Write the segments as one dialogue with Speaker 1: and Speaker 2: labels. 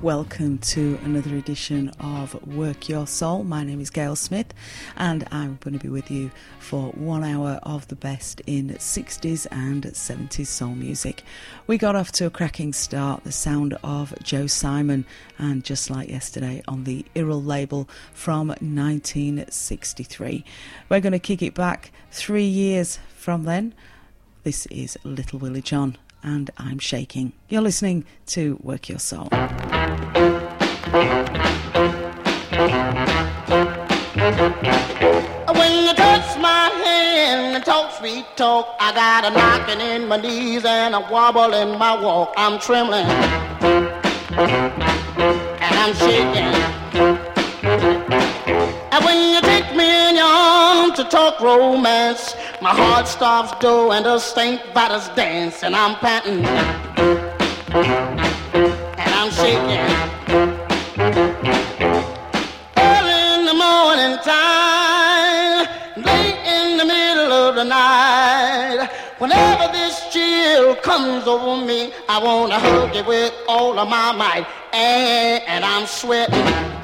Speaker 1: Welcome to another edition of Work Your Soul. My name is Gail Smith and I'm going to be with you for 1 hour of the best in 60s and 70s soul music. We got off to a cracking start, the sound of Joe Simon, and just like yesterday on the Irrell label from 1963. We're going to kick it back 3 years from then. This is Little Willie John and I'm Shaking. You're listening to Work Your Soul.
Speaker 2: When you touch my hand and talk sweet talk, I got a knocking in my knees and a wobble in my walk. I'm trembling and I'm shaking. And when you take me in your arms to talk romance, my heart stops dough and the St. Vitus dance, and I'm panting and I'm shaking. Early in the morning time, late in the middle of the night, whenever this chill comes over me, I wanna hug you with all of my might, and I'm sweating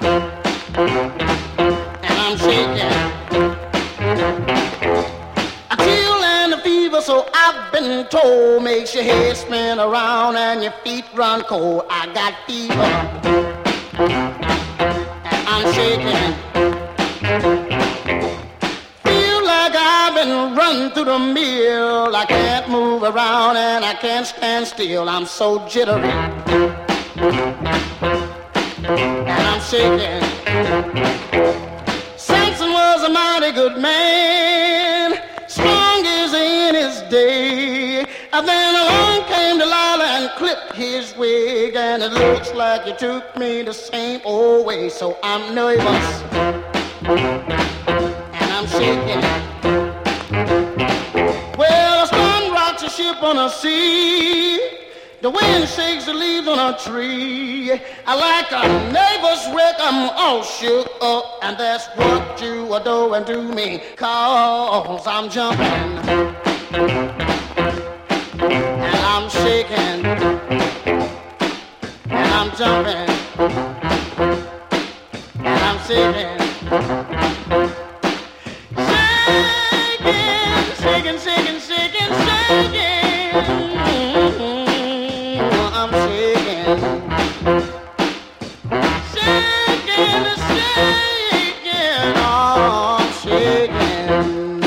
Speaker 2: and I'm shaking. A chill and a fever, so I've been told, makes your head spin around and your feet run cold. I got fever and I'm shaking. Feel like I've been running through the mill. I can't move around and I can't stand still. I'm so jittery and I'm shaking. Samson was a mighty good man, strong as in his day. And then along came Delilah and clipped his wig, and it looks like you took me the same old way. So I'm nervous and I'm shaking. Well, the sun rocks a ship on a sea, the wind shakes the leaves on a tree. I like a neighbor's wreck, I'm all shook up, and that's what you are doing to me, 'cause I'm jumping and I'm shaking and I'm jumping and I'm shaking. Shaking, shaking, shaking, shaking, shaking. I'm shaking, shaking, shaking, oh, I'm shaking.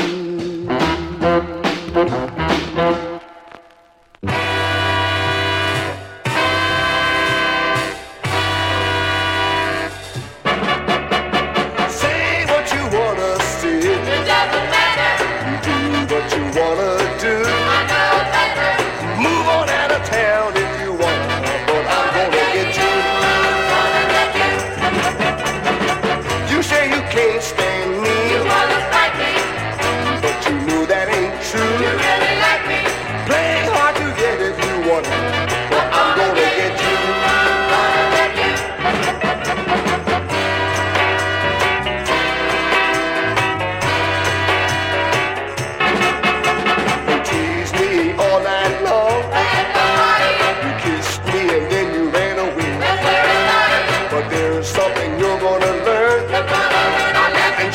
Speaker 3: Say what you wanna say. It doesn't matter. You do what you wanna do. I know better. Move on out of town if you want, but I'm gonna get you. You say you can't stand me. You wanna fight me, but you know that ain't true. You really like me. Play hard to get if you want, but I'm gonna get you. You teased me all night long. You kissed me and then you ran away. But there's something you're gonna learn. And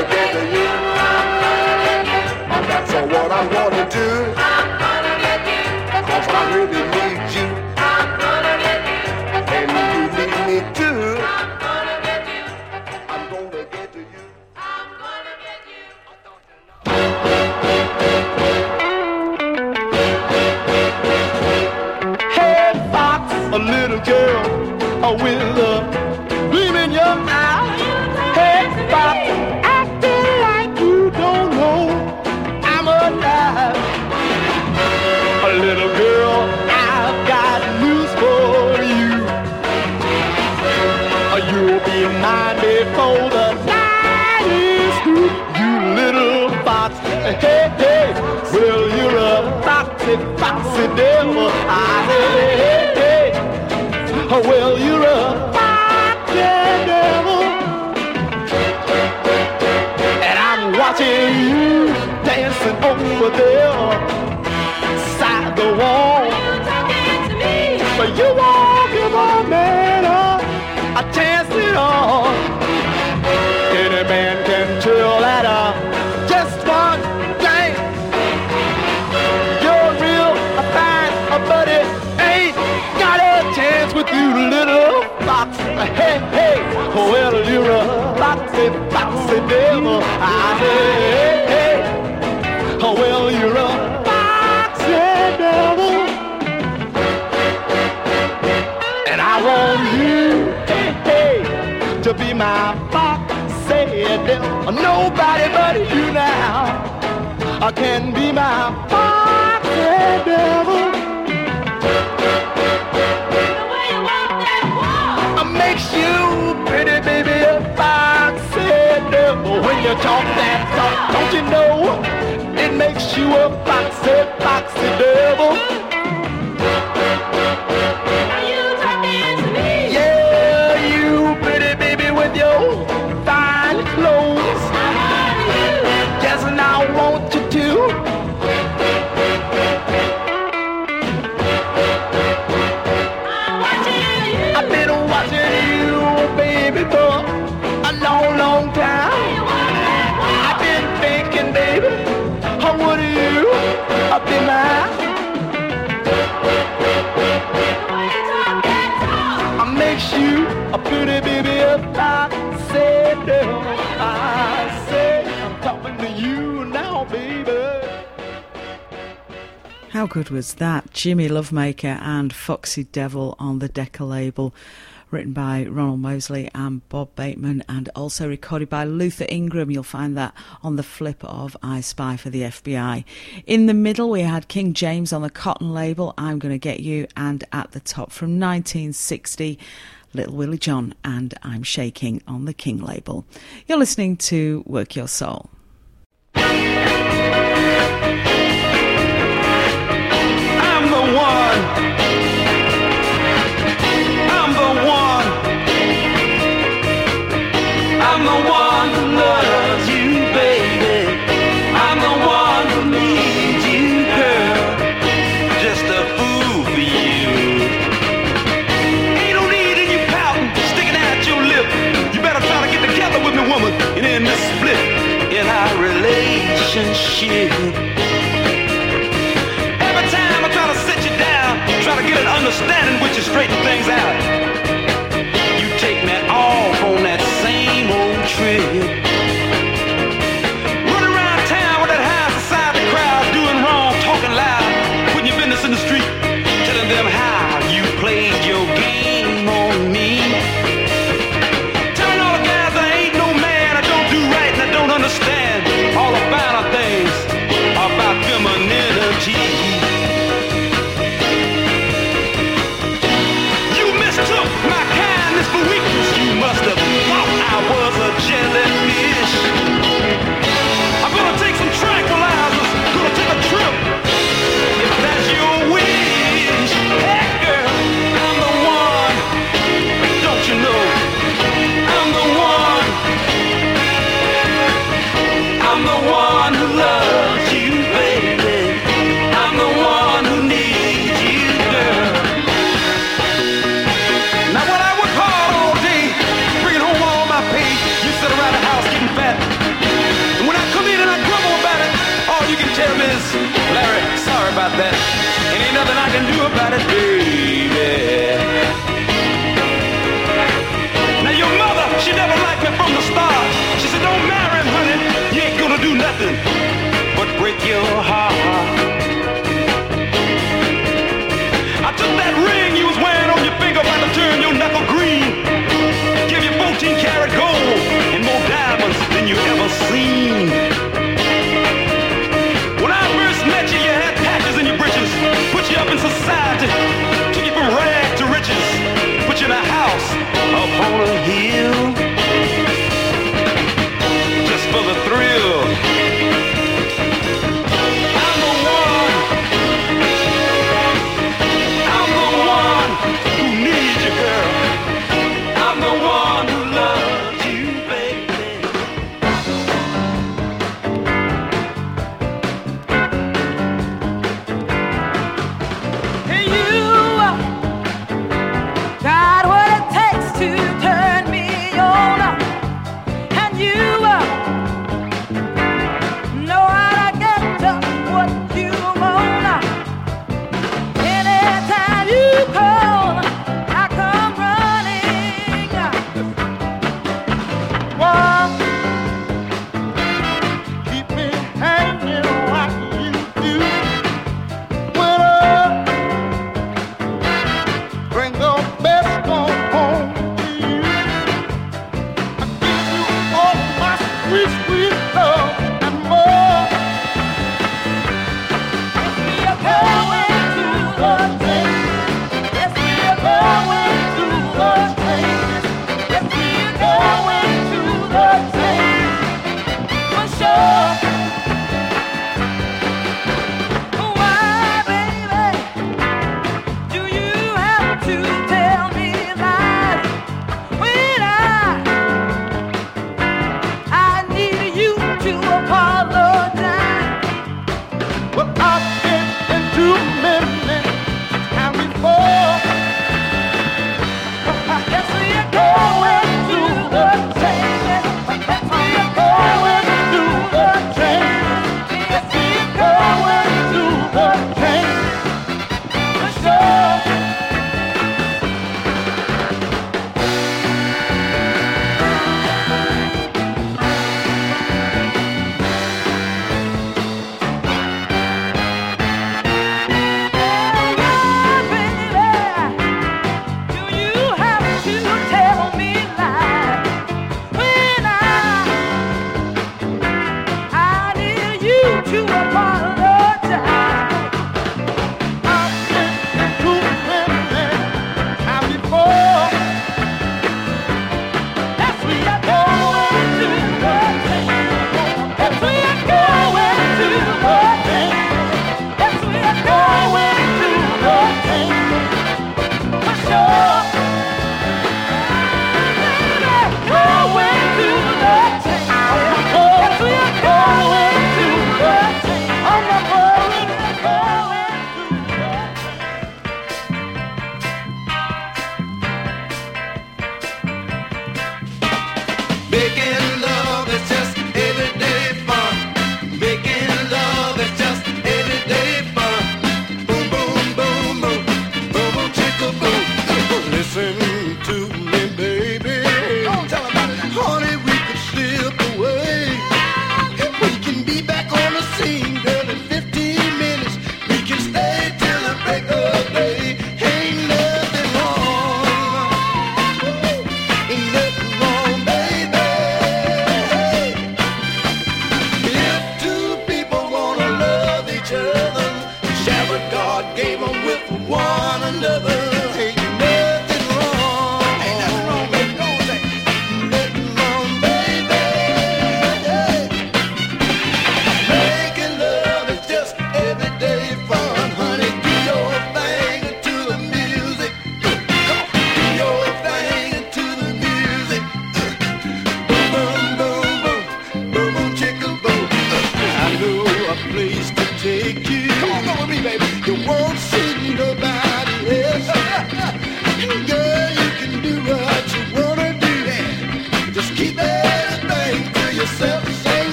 Speaker 3: gonna get to you. So what I'm gonna do, cause I really need you, and you need me too. I'm gonna get to you. Hey fox, a little girl, with a gleam in your eye. Hey fox, acting like you don't know I'm alive. A little girl, I've got news for you. You'll be mine before the night is through. You little fox, hey, hey. Well, you're a foxy, foxy devil. Hey, hey, hey. Well, you're a foxy devil. And I'm watching you dancing over there, side the wall. But you won't give a man a chance at all. Any man can tell that just one thing. You're real fine, but it ain't got a chance with you, little fox. Hey, hey, well, you're a foxy, foxy devil. Hey, hey, well, you're a foxy devil. And I want you, hey, hey, to be my foxy devil. Nobody but you now can be my foxy devil. Makes you pretty, baby, a foxy devil. When you talk that talk, don't you know it makes you a foxy, foxy devil. Are you talking to me? Yeah, you pretty baby with your fine clothes. I want you. Yes, and I want you too. I've been watching you, baby, for a long, long time. I've been thinking, baby, how would you be mine? I makes you a pretty baby if I said no. I say I'm talking to you now, baby.
Speaker 1: How good was that? Jimmy Lovemaker and Foxy Devil on the Decca label, written by Ronald Mosley and Bob Bateman, and also recorded by Luther Ingram. You'll find that on the flip of I Spy for the FBI. In the middle, we had King James on the Cotton label, I'm Gonna Get You, and at the top from 1960, Little Willie John and I'm Shaking on the King label. You're listening to Work Your Soul.
Speaker 4: I'm the one. I'm the one. I'm the one who loves you, baby. I'm the one who needs you, girl. Just a fool for you. Ain't no need in you pouting, sticking out your lip. You better try to get together with me, woman, and end this split in our relationship. Every time I try to sit you down, try to get an understanding with you, straighten things out, you take me off on that same old trip. Run around town with that high society crowd, doing wrong, talking loud, putting your business in the street, telling them how you played your game on me. Telling all the guys I ain't no man, I don't do right, and I don't understand all the finer things about femininity. You mistook do nothing but break your heart. I took that ring you was wearing on your finger, about to turn your knuckle green. Give you 14-karat gold and more diamonds than you ever seen. When I first met you, you had patches in your britches, put you up in society, took you from rags to riches, put you in a house up on a hill, just for the thrill. I'm the one who needs you, girl. I'm the one who loves you, baby.
Speaker 5: Hey, you got what it takes to turn me on, and you know how to get just what you want. Anytime you call, I come running.
Speaker 2: Why keep me hanging like you do? When I bring the best on home to you, I give you all my sweet, sweet love and more.
Speaker 5: We are going to the place. Yes, we are going to the place. Yes, we are going to the place. For sure. Why, baby, do you have to tell me lies when I need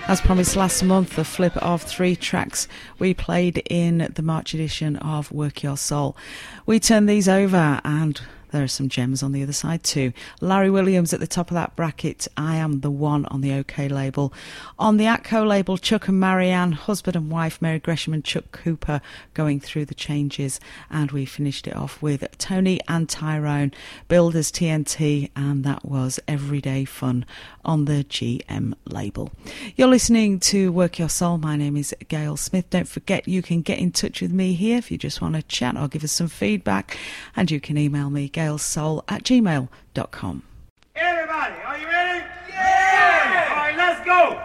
Speaker 1: As promised last month, the flip of 3 tracks we played in the March edition of Work Your Soul. We turned these over and there are some gems on the other side too. Larry Williams at the top of that bracket, I Am the One on the OK label. On the Atco label, Chuck and Marianne, husband and wife, Mary Gresham and Chuck Cooper, going through the changes. And we finished it off with Tony and Tyrone, Builders TNT, and that was Everyday Fun on the GM label. You're listening to Work Your Soul. My name is Gail Smith. Don't forget you can get in touch with me here if you just want to chat or give us some feedback, and you can email me gailsoul@gmail.com.
Speaker 6: Everybody, are you ready? Yeah! All right, let's go!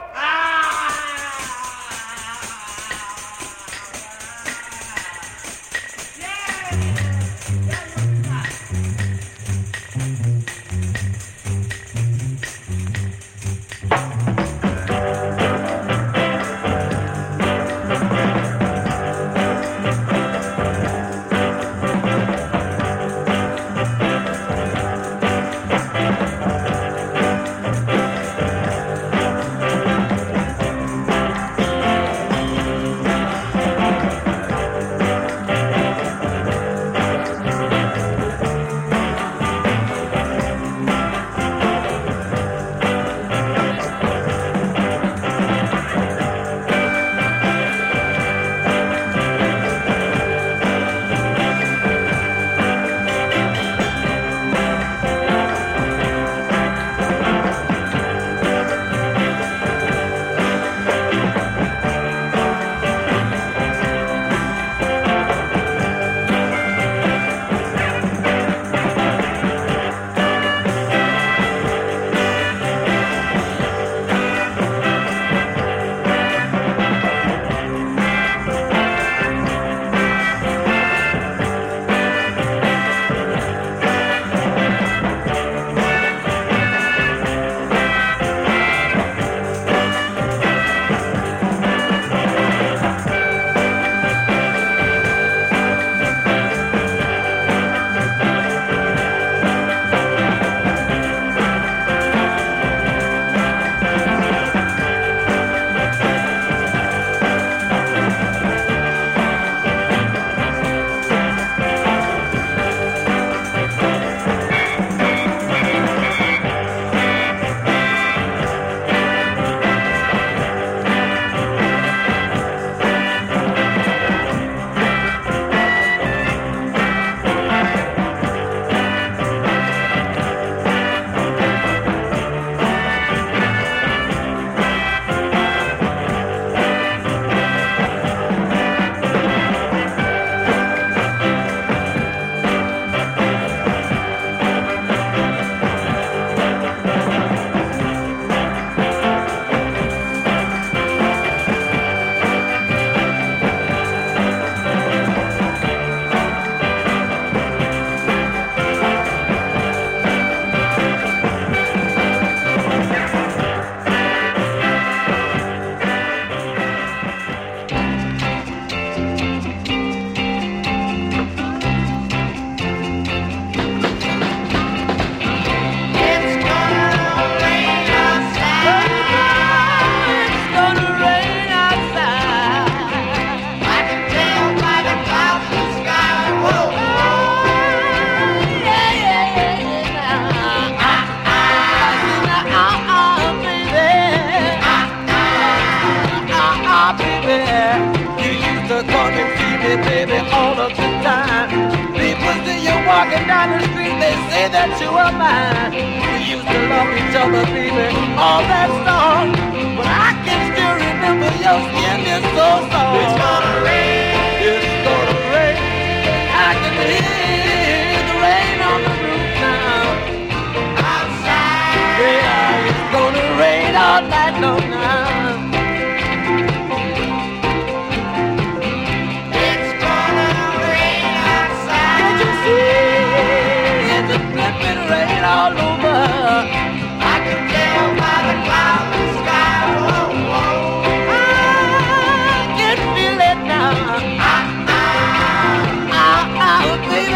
Speaker 5: Baby,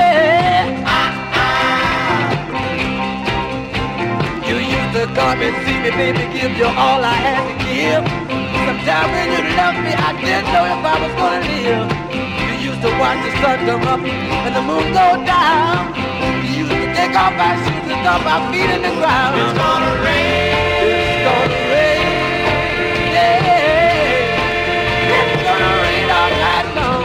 Speaker 5: come and see me, baby, give you all I had to give. Sometimes when you left me, I didn't know if I was gonna live. You used to watch the sun come up and the moon go down. You used to take off my shoes and dump my feet in the ground. It's gonna rain. It's gonna rain. Yeah. It's gonna rain all night long.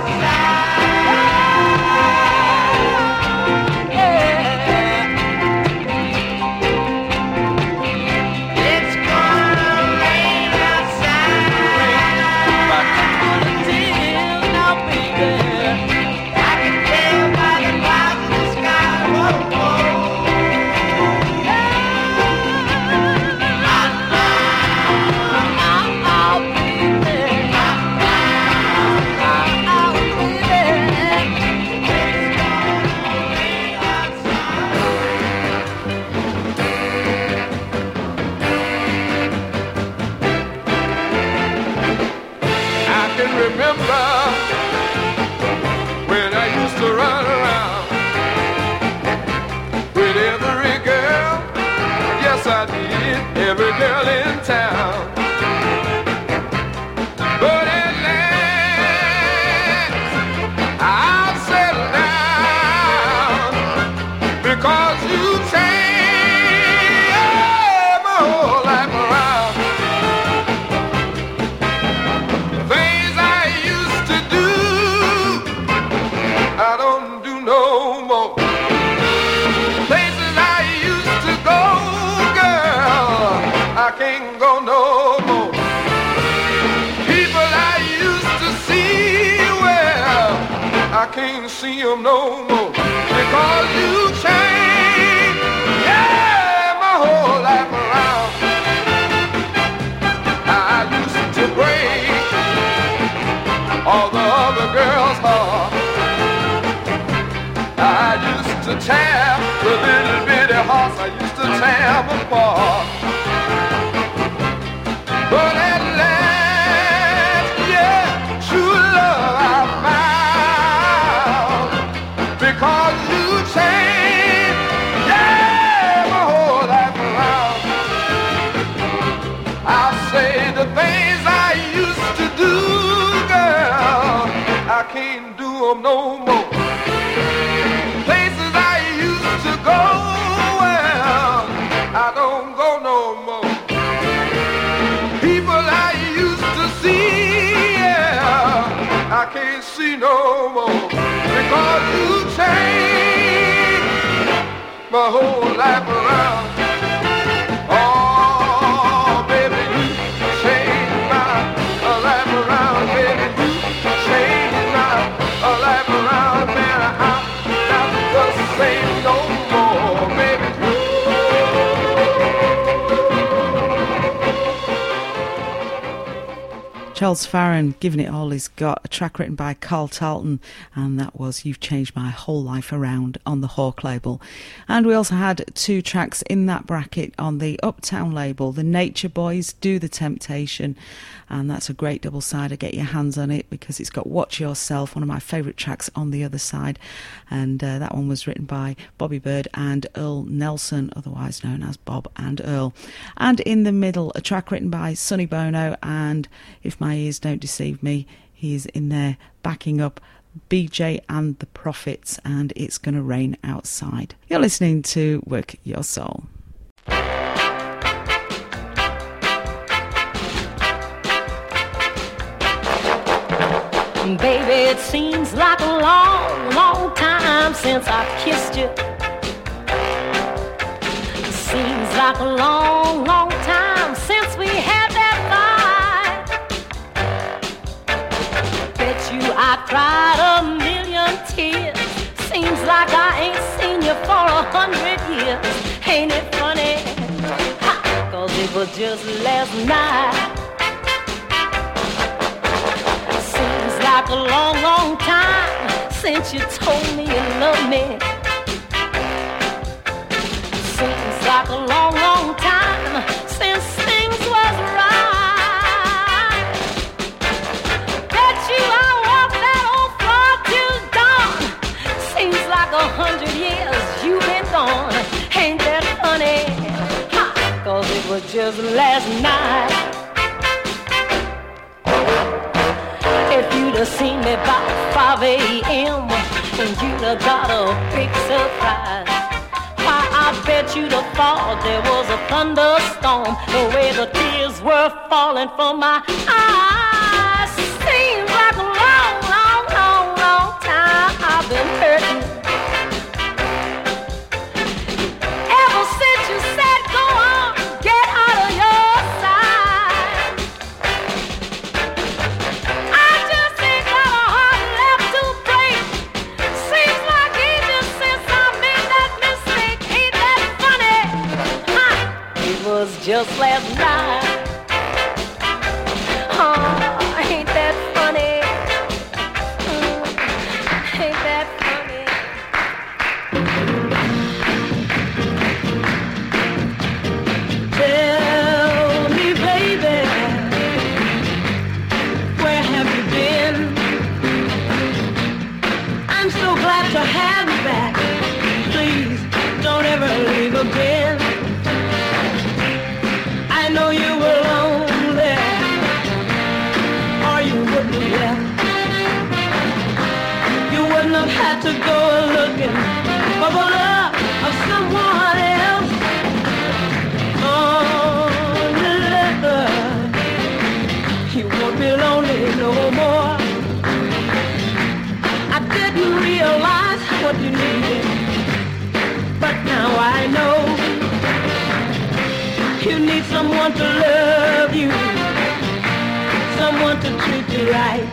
Speaker 3: Every girl in town. But at last I'll settle down because you changed my whole life around. Things I used to do, I don't do no more. Places I used to go, I can't go no more. People I used to see, well, I can't see them no more. Because you changed, yeah, my whole life around. I used to break all the other girls' hearts. I used to tear the little bitty hearts I used to tear them apart. But at last, yeah, true love I found. Because you changed, yeah, my whole life around. I'll say the things I used to do, girl, I can't do them no more. Places I used to go, well, I don't go no more. People I used to see, yeah, I can't see no more. Because you changed my whole life around. Oh, baby, you changed my life around. Baby, you changed my life around. Man, I'm not the same no more, baby.
Speaker 1: Charles Farren, giving it all he's got, a track written by Carl Talton, and that was You've Changed My Whole Life Around on the Hawk label. And we also had two tracks in that bracket on the Uptown label, the Nature Boys, Do the Temptation, and that's a great double-sider. Get your hands on it because it's got Watch Yourself, one of my favourite tracks on the other side, and that one was written by Bobby Bird and Earl Nelson, otherwise known as Bob and Earl. And in the middle, a track written by Sonny Bono, and if my ears don't deceive me, he is in there backing up BJ and the Prophets, and It's Gonna Rain Outside. You're listening to Work Your Soul.
Speaker 7: Baby, it seems like a long, long time since I've kissed you. It seems like a long, long time since we had that fight. Bet you I cried a million tears. Seems like I ain't seen you for 100 years. Ain't it funny? Ha, 'cause it was just last night. Like a long, long time since you told me you love me. Seems like a long, long time since things was right. Bet you I walked that old floor till dawn. Seems like 100 years you've been gone. Ain't that funny? Ha! just last night. If you'd have seen me about 5 a.m. and you'd have got a big surprise. Why, I bet you'd have thought there was a thunderstorm, the way the tears were falling from my eyes. Seems like a long, long, long, long time I've been hurting. Ever since you said go on, get out of your side. I just ain't got a heart left to break. Seems like ages since I made that mistake. Ain't that funny? Huh? It was just last night. Oh, ain't that funny? Ain't that funny? Tell me, baby, where have you been? I'm so glad to have you back. Please don't ever leave again. I know you were lonely, or you wouldn't have left. You wouldn't have had to go looking for the love of someone else. You won't be lonely no more. I didn't realize what you needed, but now I know. You need someone to love you, someone to treat you right.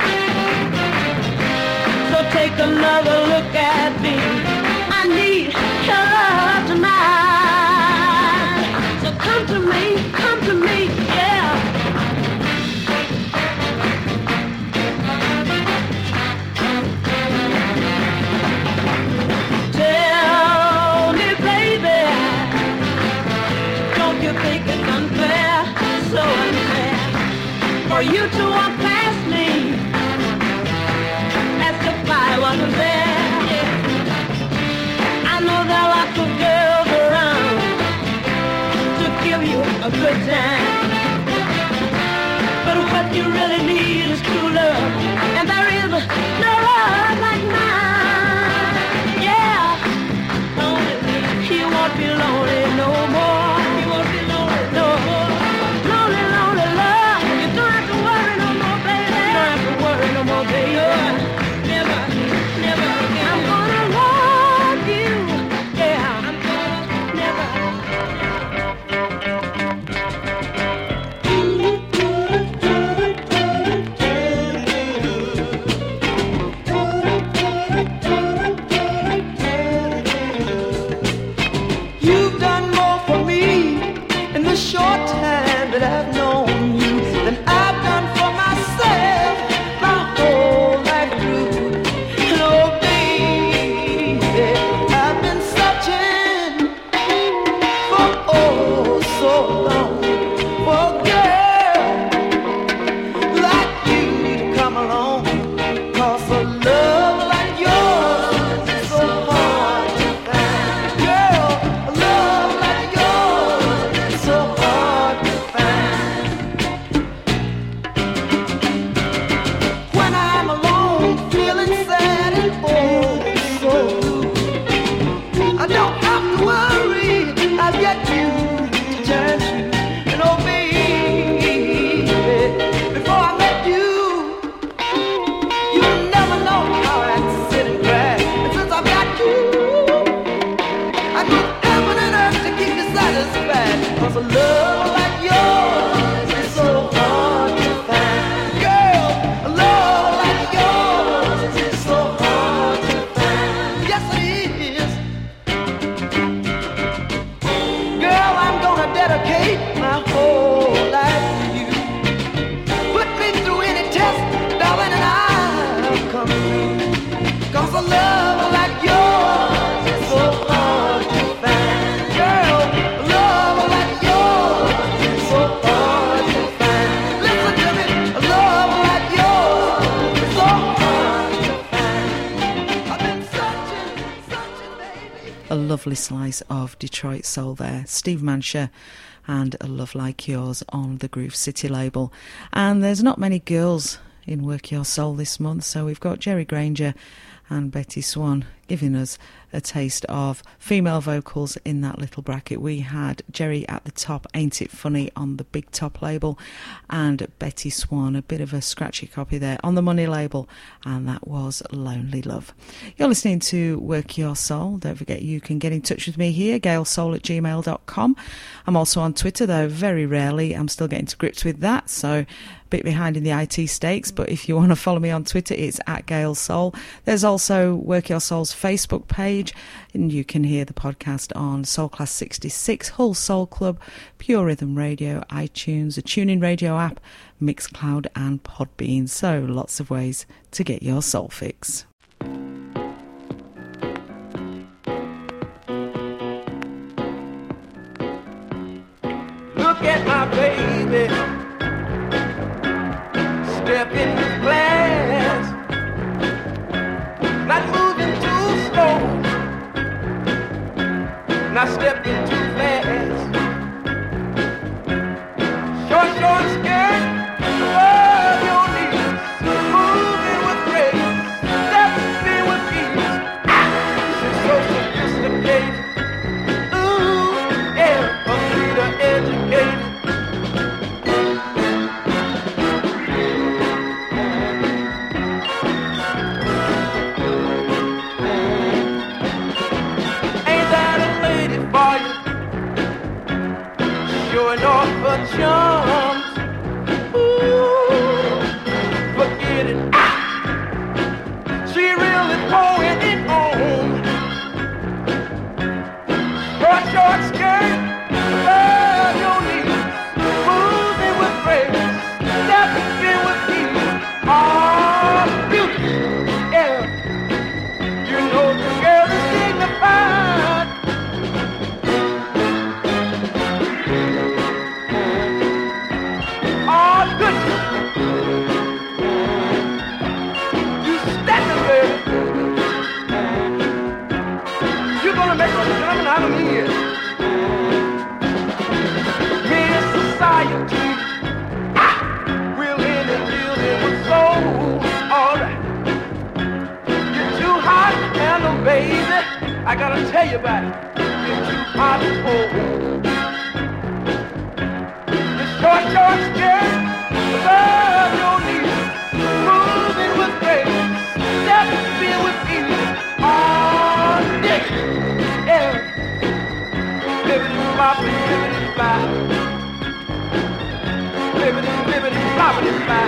Speaker 7: So take another look at me. I need your love tonight. So come to me, yeah. Tell me, baby, don't you think it's unfair, so unfair, for you to walk past me as if I wasn't there? I know there are lots of girls around to give you a good time, but what you really need is true love, and there is no love like mine. Yeah, lonely, you won't be lonely no more. You won't be lonely no more. Lonely, lonely love. You don't have to worry no more, baby. You don't have to worry no more, baby. Never, never again. I'm gonna love you. Yeah, I'm gonna never.
Speaker 5: You've done more for me in the short time that I've known you than I've done for myself my whole life through. And oh, baby, I've been searching for oh so long for a girl like you to come along. 'Cause a love like yours is so hard to find. Girl, a love like yours is so hard to find. When I'm alone, feeling sad and oh so blue, I don't have to worry, I've got you to turn to. And oh baby, before I met you, you never know how I sit and cry. And since I've got you, I need heaven and earth to keep you satisfied. 'Cause a love like yours is so hard to find. Girl, a love like yours is so hard to find. Yes, it is. Girl, I'm gonna dedicate my whole life to you. Put me through any test, darling, and I'll come through. 'Cause a love like yours is so hard to find. Girl, a love like yours is so hard to find. Listen to me, a love like yours is so hard to find. I've been searching, baby.
Speaker 1: A lovely slice of Detroit soul there. Steve Mansher and A Love Like Yours on the Groove City label. And there's not many girls in Work Your Soul this month, so we've got Jerry Granger and Betty Swan giving us a taste of female vocals in that little bracket. We had Jerry at the top, Ain't It Funny, on the Big Top label, and Betty Swan, a bit of a scratchy copy there, on the Money label, and that was Lonely Love. You're listening to Work Your Soul. Don't forget you can get in touch with me here, gailsoul@gmail.com. I'm also on Twitter, though very rarely. I'm still getting to grips with that, so bit behind in the IT stakes, but if you want to follow me on Twitter, it's at Gail Soul. There's also Work Your Soul's Facebook page, and you can hear the podcast on Soul Class 66, Hull Soul Club, Pure Rhythm Radio, iTunes, a TuneIn Radio app, Mixcloud and Podbean. So lots of ways to get your soul fix.
Speaker 5: Look at my baby, stepping with glass, not moving too slow, not stepping too fast. Short skirt, above your knees, moving with grace, stepping with ease. She's so sophisticated, ooh, yeah, a leader educated. Showing off her charms, ooh, forget it. She really pouring it on. Her short skirt, above your knees, moving with grace, stepping with ease. Oh, beauty, yeah. You know the girl is dignified. Out of me, Miss Society, willing and dealing with soul. All right, you're too hot to handle, baby. I gotta tell you about it. You're too hot to hold. Your short skirt above your knees, moving with grace, stepping with ease. Oh, Nick, yeah. Libbity, libbity, fly. Libbity, floppity, fly.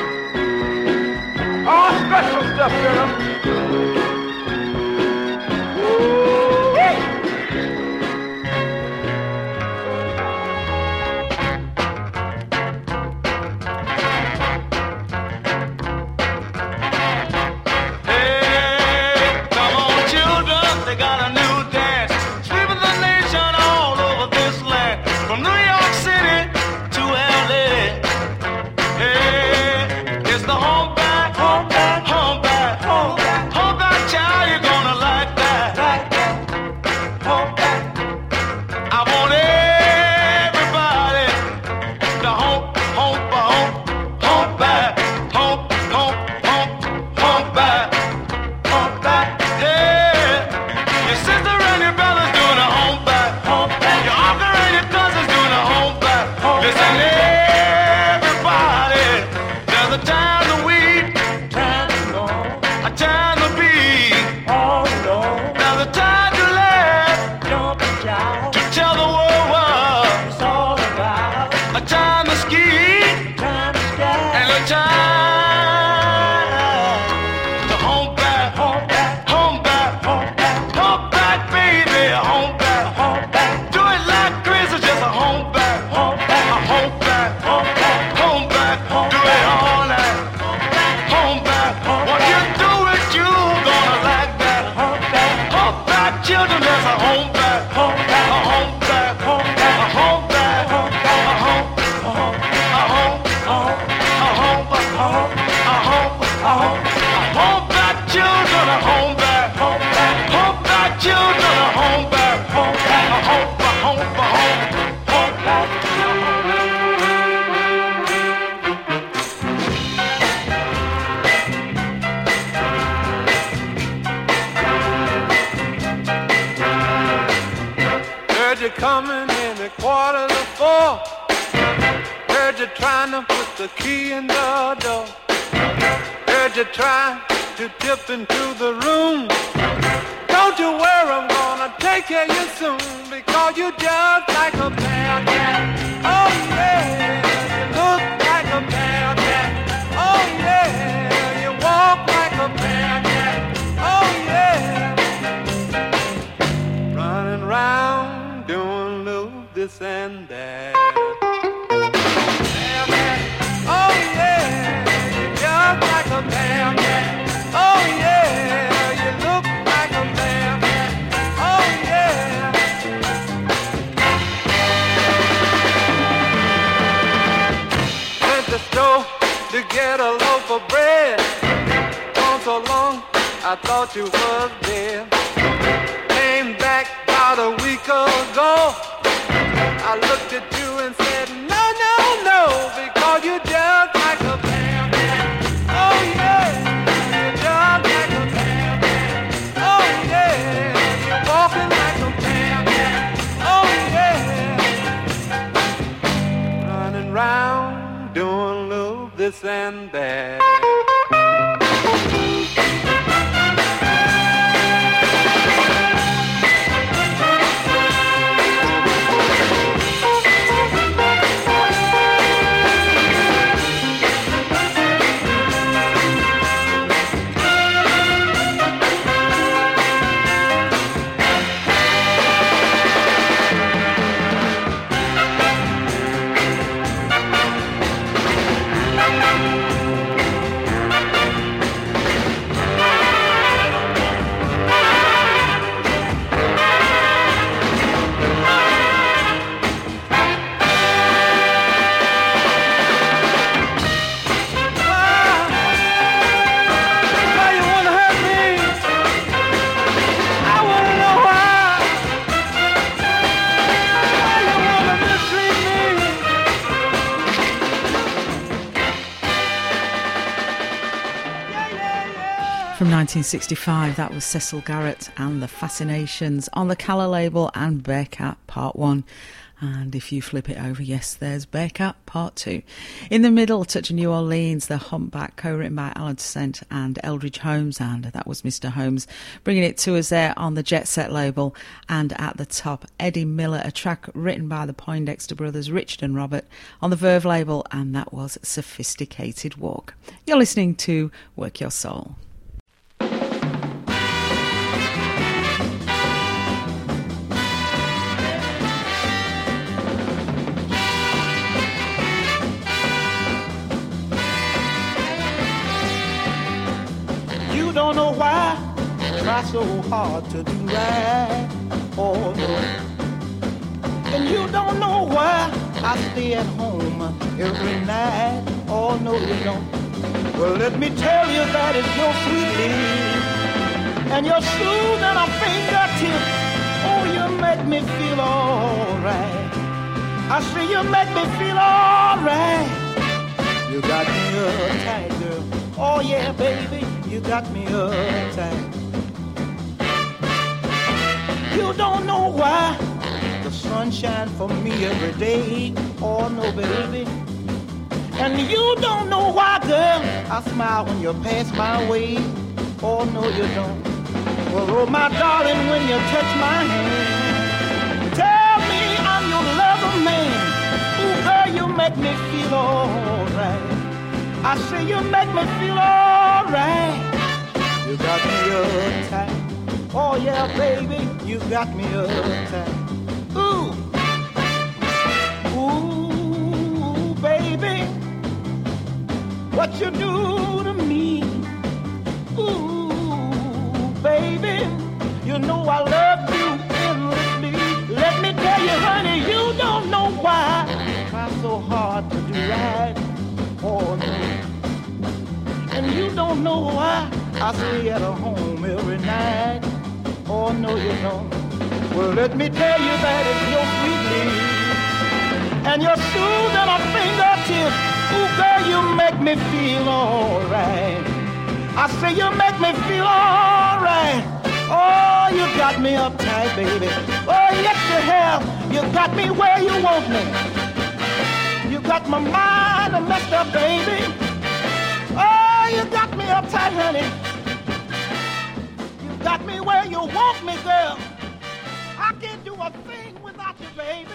Speaker 5: All special stuff, girl. Ooh, hey.
Speaker 4: Hey, come on, children, they got a new dance. Sweeping the nation all over this land, from New York City to LA. Hey, it's the home back, home back, home back, home back, home back, child, you're gonna like that, like that, home back. I want everybody to home, home, home, home back, home, home, home, home back, home back. Hey, your sister and your brother's doing a home back, home back. Your uncle and your cousin's doing a home back. Listen, everybody, there's a time to weep, time to know, a time to be, oh no. There's a time to laugh, jump and shout, to tell the world what it's all about. A time to ski, time to sky, and a time to home back, home back, home back, home back, home back, baby, home back, home back. Do it like crazy, just a home back, home back, a home back, home back, home back, do it all night, home back. What you do it, you gonna like that, home back, children, there's a home back, a home back, a home back, a home, a home, a home, home back, children, a home back, home back, children, a home back, a home, a home, a home,
Speaker 8: coming in at 3:45. Heard you trying to put the key in the door. Heard you trying to dip into the room. Don't you worry, I'm gonna take care of you soon, because you just like a bad cat. Oh yeah, you look like a bad cat. Oh yeah, you walk like a bad cat. Oh yeah, running round doing little this and that. Bad cat. Oh yeah, you just like a bad cat. Oh yeah, you look like a bad cat. Oh yeah. Went to the store to get a loaf of bread. Gone so long, I thought you was dead. Came back about a week ago. I looked at you and said, no, no, no, because you just like a bad cat. Oh yeah, you just like a bad cat. Oh yeah, you're walking like a bad cat. Oh yeah, running round doing little this and that.
Speaker 1: From 1965, that was Cecil Garrett and the Fascinations on the Calla label, and Bearcat Part 1. And if you flip it over, yes, there's Bearcat Part 2. In the middle, Touch of New Orleans, The Humpback, co-written by Alan Toussaint and Eldridge Holmes, and that was Mr. Holmes bringing it to us there on the Jet Set label. And at the top, Eddie Miller, a track written by the Poindexter brothers, Richard and Robert, on the Verve label, and that was Sophisticated Walk. You're listening to Work Your Soul.
Speaker 2: Don't know why I try so hard to do right, oh no. And you don't know why I stay at home every night, oh no you don't. Well let me tell you that it's your sweet lips and your shoes and a fingertip. Oh you make me feel alright. I say you make me feel alright. You got me uptight, girl. Oh yeah, baby, you got me uptight. You don't know why the sun shines for me every day. Oh no, baby. And you don't know why, girl, I smile when you pass my way. Oh no, you don't. Well, oh my darling, when you touch my hand, tell me I'm your lover man. Ooh, girl, you make me feel alright. I say you make me feel alright. You got me uptight. Oh yeah, baby, you got me uptight. Ooh, ooh, baby, what you do to me? Ooh, baby, you know I love you endlessly. Let me tell you, honey, you don't know why I try so hard to do right. Oh no. And you don't know why I stay at home every night. Oh no you don't. Well let me tell you that it's your sweet lips and your shoes and a fingertip. Ooh girl, you make me feel alright. I say you make me feel alright. Oh, you got me uptight, baby. Oh, yes, you have. You got me where you want me. You got my mind messed up, baby. Oh, you got me uptight, honey. You got me where you want me, girl. I can't do a thing without you, baby.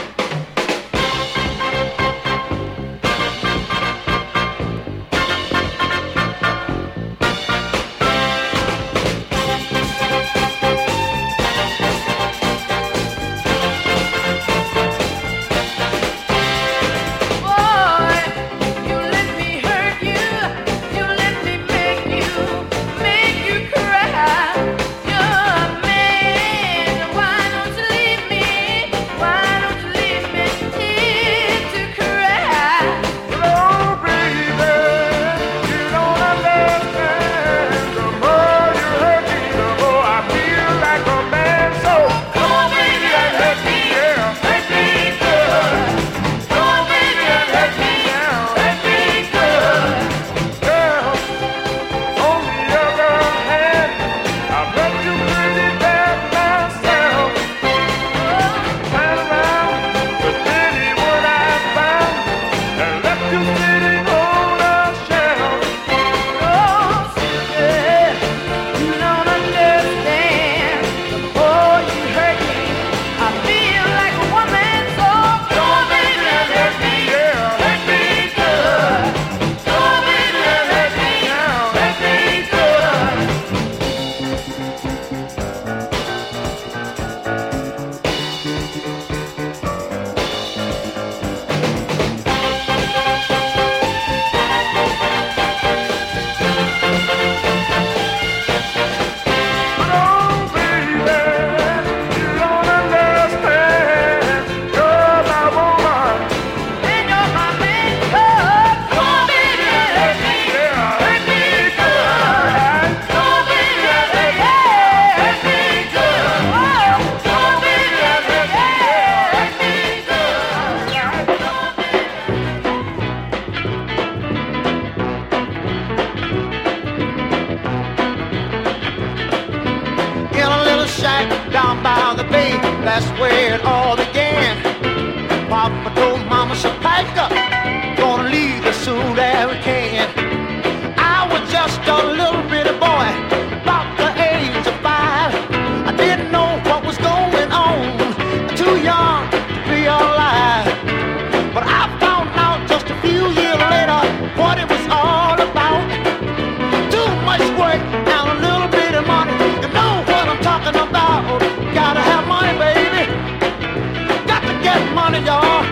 Speaker 3: That's where it all began. Papa told Mama to pack up, gonna leave as soon as we can. I was just a little bitty boy, about the age of 5. I didn't know what was going on, too young to be alive. But I found out just a few years later what it was all about. Too much work and a little bit of money. You know what I'm talking about. Gotta have money, baby. Got to get money, y'all.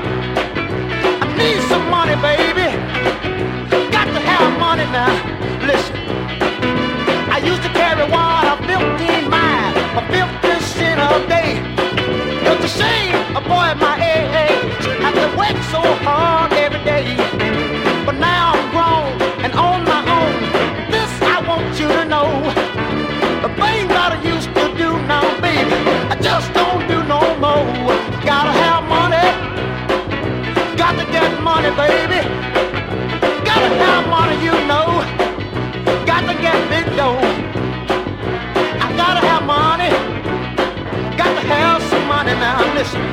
Speaker 3: I need some money, baby. Got to have money now. Listen, I used to carry water 15 miles for 50 cents a day. It's a shame a boy my age has to work so hard every day. But now I'm grown and on my own. This I want you to know. The things that I used to do now, baby, I just don't do no more. Gotta have money. Got to get money, baby. Gotta have money, you know. Got to get big dough. I gotta have money. Got to have some money now. Listen,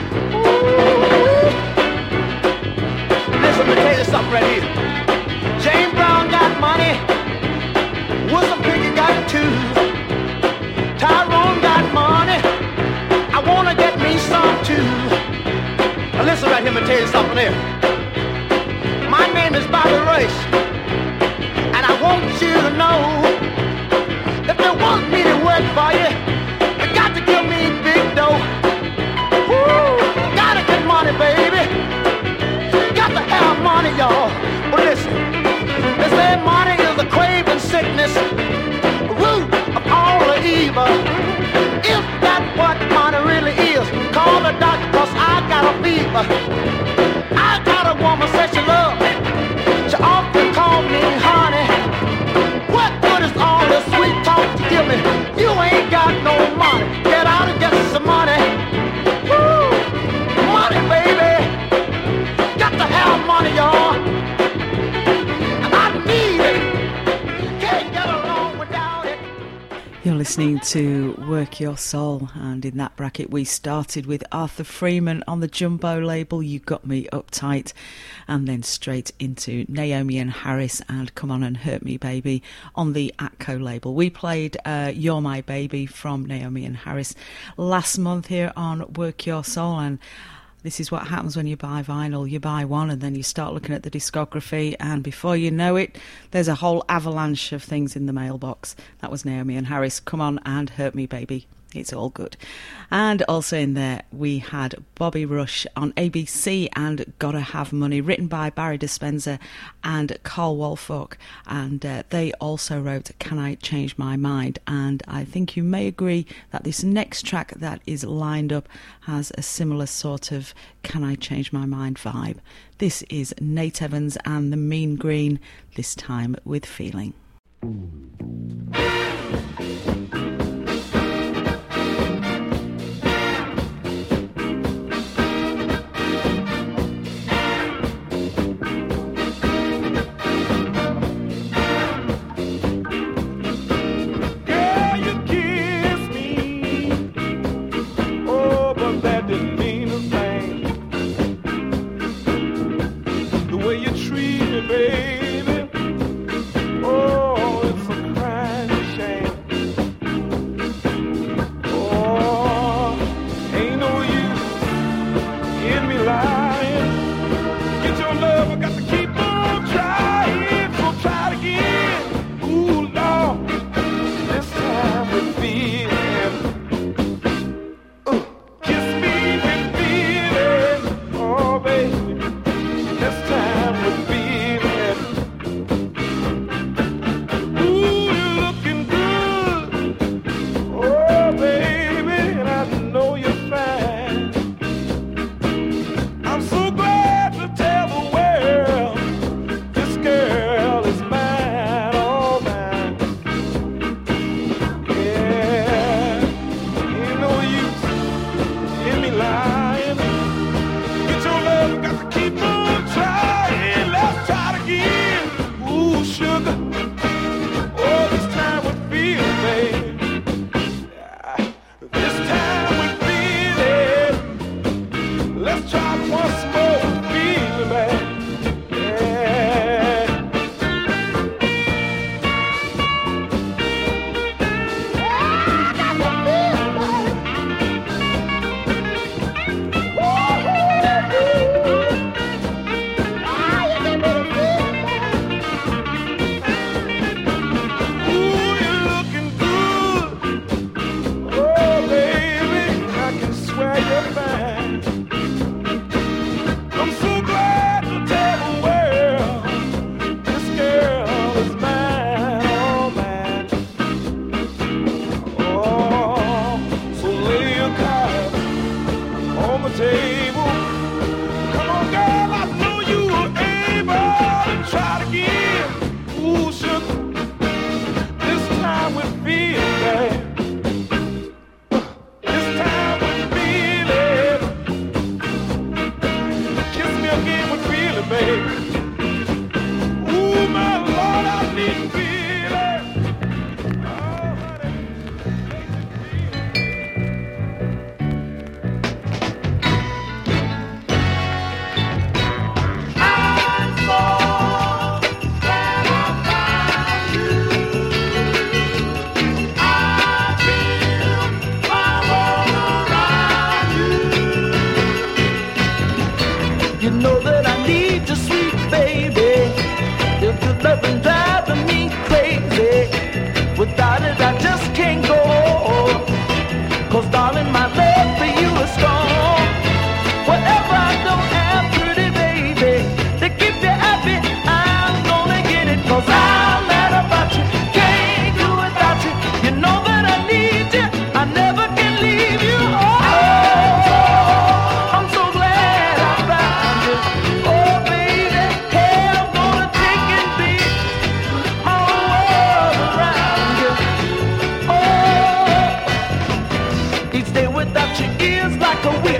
Speaker 3: listen, let me tell you something right here. James Brown got money. Wilson Pickett got it too. Tyrone got money. I wanna get me some too. Now listen right here, let me tell you something here. My name is Bobby Royce, and I want you to know, if you want me to work for you, you got to give me big dough. Woo! Gotta get money, baby. Got to have money, y'all. But listen, they say money is a craving sickness, root of all the evil. If that's what money really is, call the doctor, cause I got a fever. I got a woman said she love me. She often
Speaker 1: listening to Work Your Soul, and in that bracket we started with Arthur Freeman on the Jumbo label, You Got Me Uptight, and then straight into Naomi and Harris and Come On and Hurt Me Baby on the Atco label. We played You're My Baby from Naomi and Harris last month here on Work Your Soul, and this is what happens when you buy vinyl. You buy one and then you start looking at the discography, and before you know it, there's a whole avalanche of things in the mailbox. That was Naomi and Harris, Come On and Hurt Me Baby. It's all good. And also in there we had Bobby Rush on ABC and Gotta Have Money, written by Barry Dispenza and Carl Wolfolk, and they also wrote Can I Change My Mind. And I think you may agree that this next track that is lined up has a similar sort of Can I Change My Mind vibe. This is Nate Evans and the Mean Green, this time with Feeling.
Speaker 9: Baby, oh, it's a crime.
Speaker 5: Each day without you is like a week.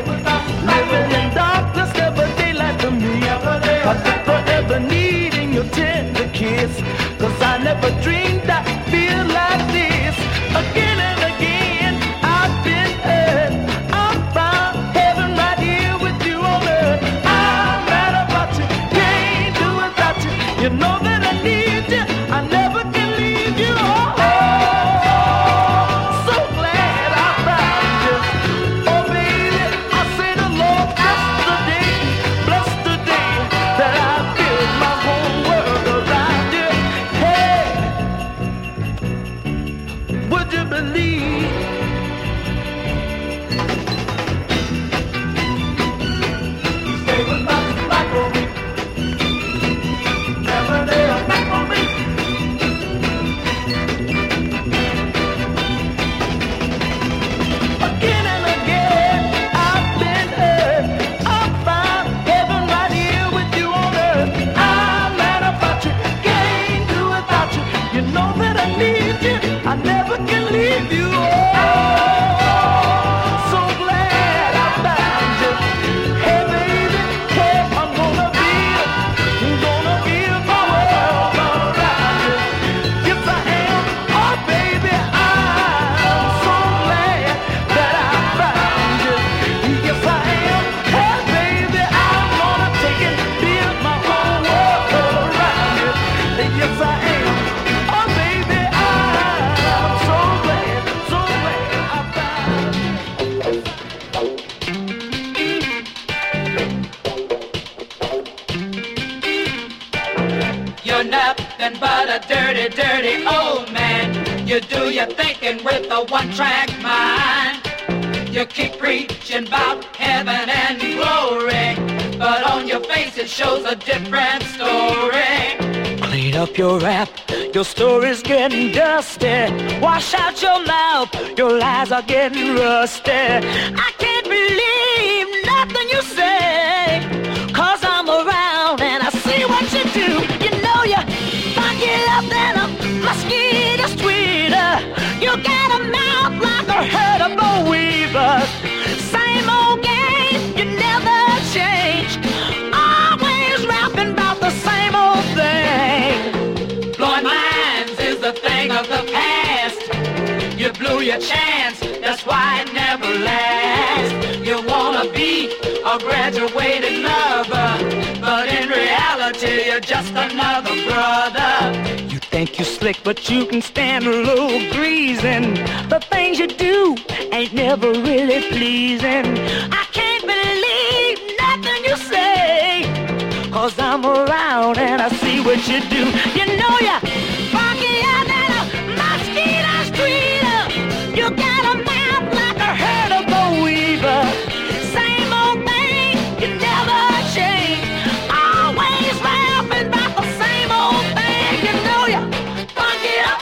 Speaker 10: a dirty, dirty old man. You do your thinking with a one-track mind. You keep preaching about heaven and glory, but on your face it shows a different story.
Speaker 5: Clean up your rap, your story's getting dusty. Wash out your mouth, your lies are getting rusty. I can't believe nothing you say, 'cause I'm around and I see what you do. You know you funky up than a mosquito tweeter. You got a mouth like a herd of boll weavers. Same old game, you never change. Always rapping about the same old thing.
Speaker 10: Blowing minds is the thing of the past. You blew your chance, that's why it never lasts. You wanna be a graduated lover, but in reality you're just another brother.
Speaker 5: You think you slick, but you can stand a little greasing. The things you do ain't never really pleasing. I can't believe nothing you say, 'cause I'm around and I see what you do. You know you're funkier than a mosquito streeter. You got a mouth like a herd of boll weaver. Same old thing, you never change. Always rapping about the same old thing. You know you're funkier.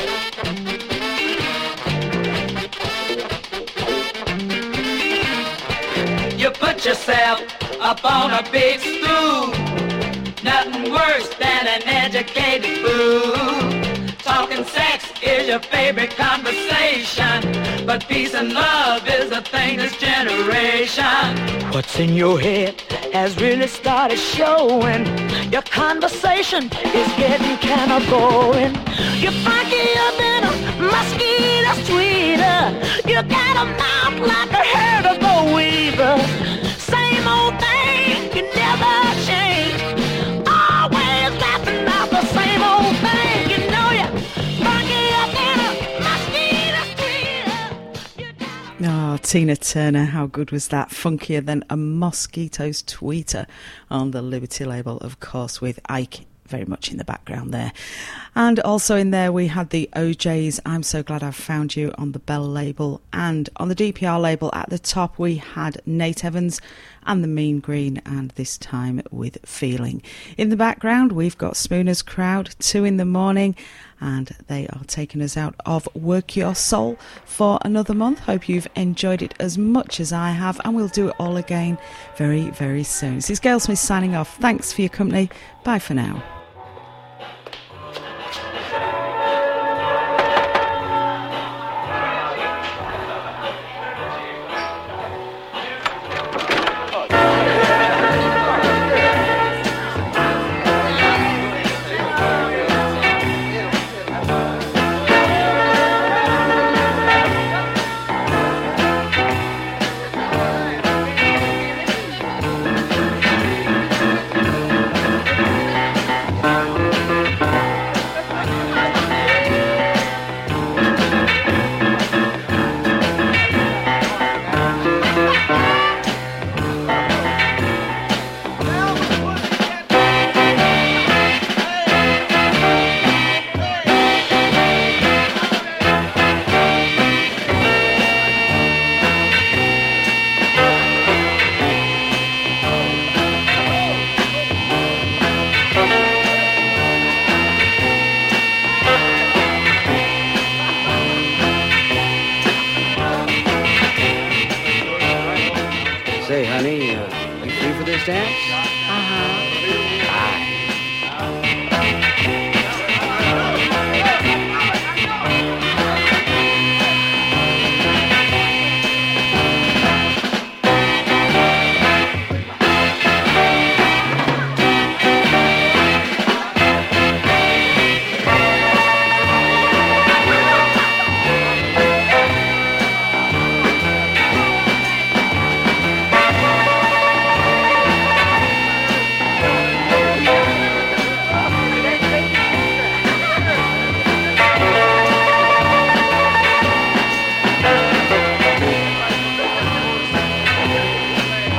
Speaker 10: You put yourself up on a big stool. Nothing worse than an educated fool. Talking sex is your favorite conversation, but peace and love is a thing this generation.
Speaker 5: What's in your head has really started showing. Your conversation is getting kind of boring. You're funkier than a mosquito tweeter. You got a mouth like a herd of boll weavers. Same old thing, you never change. Always laughing about the same old thing. You know you're funkier than a mosquito tweeter.
Speaker 1: Oh, Tina Turner, how good was that? Funkier than a mosquito's tweeter on the Liberty label, of course, with Ike very much in the background there. And also in there we had the OJs, I'm So Glad I've Found You, on the Bell label. And on the DPR label at the top we had Nate Evans and the Mean Green, and This Time with Feeling. In the background we've got Spooner's Crowd, 2 in the Morning, and they are taking us out of Work Your Soul for another month. Hope you've enjoyed it as much as I have, and we'll do it all again very, very soon. This is Gail Smith signing off. Thanks for your company. Bye for now.
Speaker 11: Say, honey, you free for this dance?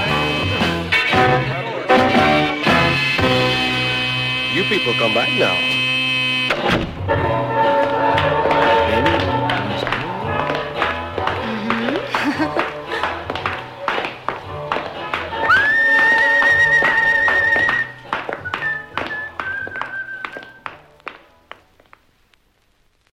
Speaker 12: People come back now.